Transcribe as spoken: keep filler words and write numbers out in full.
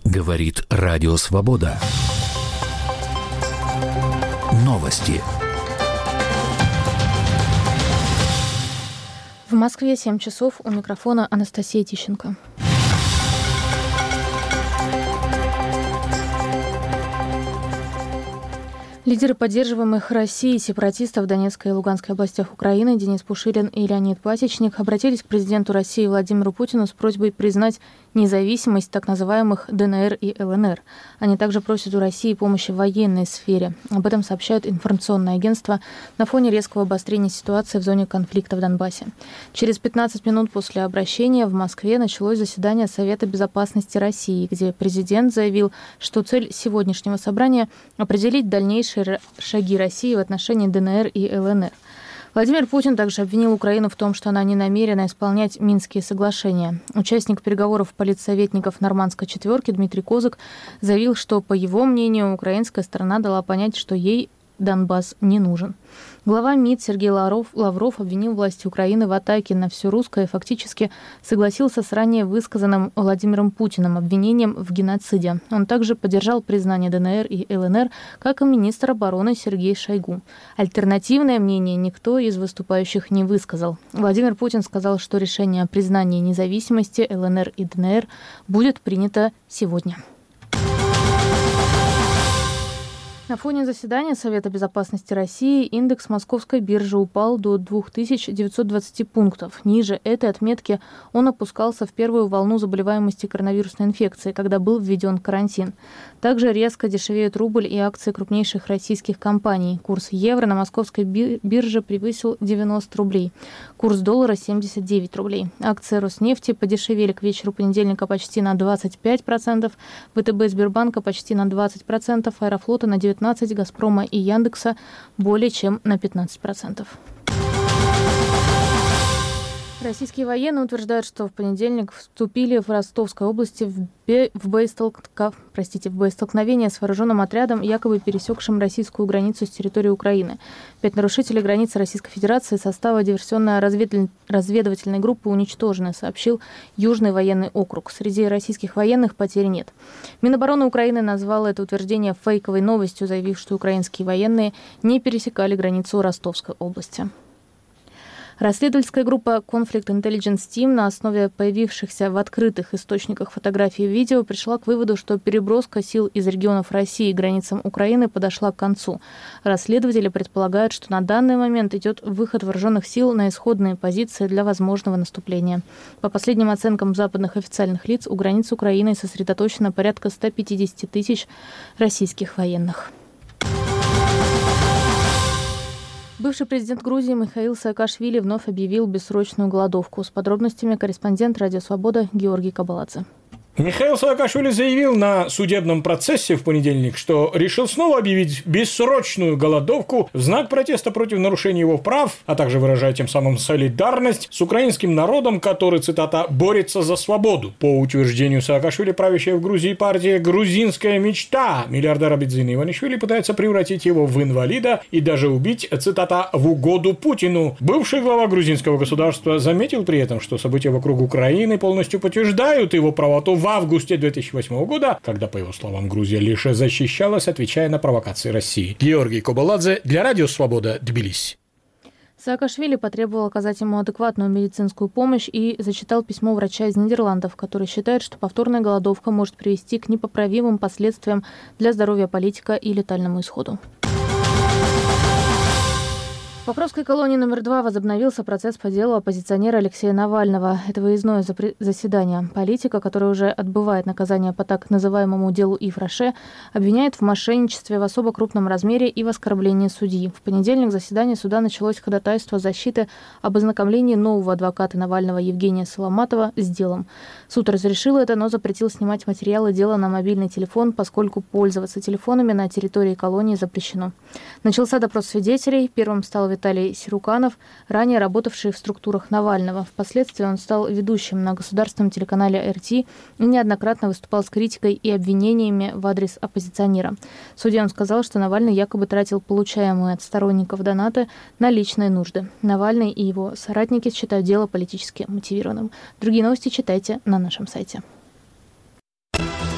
Говорит Радио Свобода. Новости. В Москве семь часов, у микрофона Анастасия Тищенко. Лидеры поддерживаемых Россией сепаратистов в Донецкой и Луганской областях Украины Денис Пушилин и Леонид Пасечник обратились к президенту России Владимиру Путину с просьбой признать независимость так называемых ДНР и ЛНР. Они также просят у России помощи в военной сфере. Об этом сообщают информационное агентство на фоне резкого обострения ситуации в зоне конфликта в Донбассе. Через пятнадцать минут после обращения в Москве началось заседание Совета безопасности России, где президент заявил, что цель сегодняшнего собрания – определить дальнейшие шаги России в отношении ДНР и ЛНР. Владимир Путин также обвинил Украину в том, что она не намерена исполнять Минские соглашения. Участник переговоров политсоветников Нормандской четверки Дмитрий Козак заявил, что, по его мнению, украинская сторона дала понять, что ей Донбасс не нужен. Глава МИД Сергей Лавров, Лавров обвинил власти Украины в атаке на все русское и фактически согласился с ранее высказанным Владимиром Путиным обвинением в геноциде. Он также поддержал признание ДНР и ЛНР, как и министр обороны Сергей Шойгу. Альтернативное мнение никто из выступающих не высказал. Владимир Путин сказал, что решение о признании независимости ЛНР и ДНР будет принято сегодня. На фоне заседания Совета безопасности России индекс Московской биржи упал до две тысячи девятьсот двадцать пунктов. Ниже этой отметки он опускался в первую волну заболеваемости коронавирусной инфекцией, когда был введен карантин. Также резко дешевеют рубль и акции крупнейших российских компаний. Курс евро на московской бирже превысил девяносто рублей. Курс доллара – семьдесят девять рублей. Акции Роснефти подешевели к вечеру понедельника почти на двадцать пять процентов, ВТБ Сбербанка почти на двадцать процентов, Аэрофлота на девятнадцать процентов, Газпрома и Яндекса более чем на пятнадцать процентов. Российские военные утверждают, что в понедельник вступили в Ростовской области в, бе... в, боестолкнов... Простите, в боестолкновение с вооруженным отрядом, якобы пересекшим российскую границу с территории Украины. Пять нарушителей границы Российской Федерации состава диверсионно-разведывательной группы уничтожены, сообщил Южный военный округ. Среди российских военных потерь нет. Минобороны Украины назвало это утверждение фейковой новостью, заявив, что украинские военные не пересекали границу Ростовской области. Расследовательская группа Conflict Intelligence Team на основе появившихся в открытых источниках фотографий и видео пришла к выводу, что переброска сил из регионов России к границам Украины подошла к концу. Расследователи предполагают, что на данный момент идет выход вооруженных сил на исходные позиции для возможного наступления. По последним оценкам западных официальных лиц, у границ Украины сосредоточено порядка сто пятьдесят тысяч российских военных. Бывший президент Грузии Михаил Саакашвили вновь объявил бессрочную голодовку. С подробностями корреспондент «Радио Свобода» Георгий Кабаладзе. Михаил Саакашвили заявил на судебном процессе в понедельник, что решил снова объявить бессрочную голодовку в знак протеста против нарушения его прав, а также выражая тем самым солидарность с украинским народом, который, цитата, «борется за свободу». По утверждению Саакашвили, правящая в Грузии партия «Грузинская мечта» миллиардера Бедзина Иванишвили пытается превратить его в инвалида и даже убить, цитата, «в угоду Путину». Бывший глава грузинского государства заметил при этом, что события вокруг Украины полностью подтверждают его правоту в августе две тысячи восьмого года, когда, по его словам, Грузия лишь защищалась, отвечая на провокации России. Георгий Кабаладзе для Радио Свобода, Тбилиси. Саакашвили потребовал оказать ему адекватную медицинскую помощь и зачитал письмо врача из Нидерландов, который считает, что повторная голодовка может привести к непоправимым последствиям для здоровья политика и летальному исходу. В Покровской колонии номер два возобновился процесс по делу оппозиционера Алексея Навального. Это выездное заседание. Политика, который уже отбывает наказание по так называемому делу Ив Роше, обвиняет в мошенничестве в особо крупном размере и в оскорблении судьи. В понедельник заседание суда началось с ходатайства защиты об ознакомлении нового адвоката Навального Евгения Соломатова с делом. Суд разрешил это, но запретил снимать материалы дела на мобильный телефон, поскольку пользоваться телефонами на территории колонии запрещено. Начался допрос свидетелей. Первым стал Виталий Сируканов, ранее работавший в структурах Навального. Впоследствии он стал ведущим на государственном телеканале эр тэ и неоднократно выступал с критикой и обвинениями в адрес оппозиционера. В суде он сказал, что Навальный якобы тратил получаемые от сторонников донаты на личные нужды. Навальный и его соратники считают дело политически мотивированным. Другие новости читайте на нашем сайте.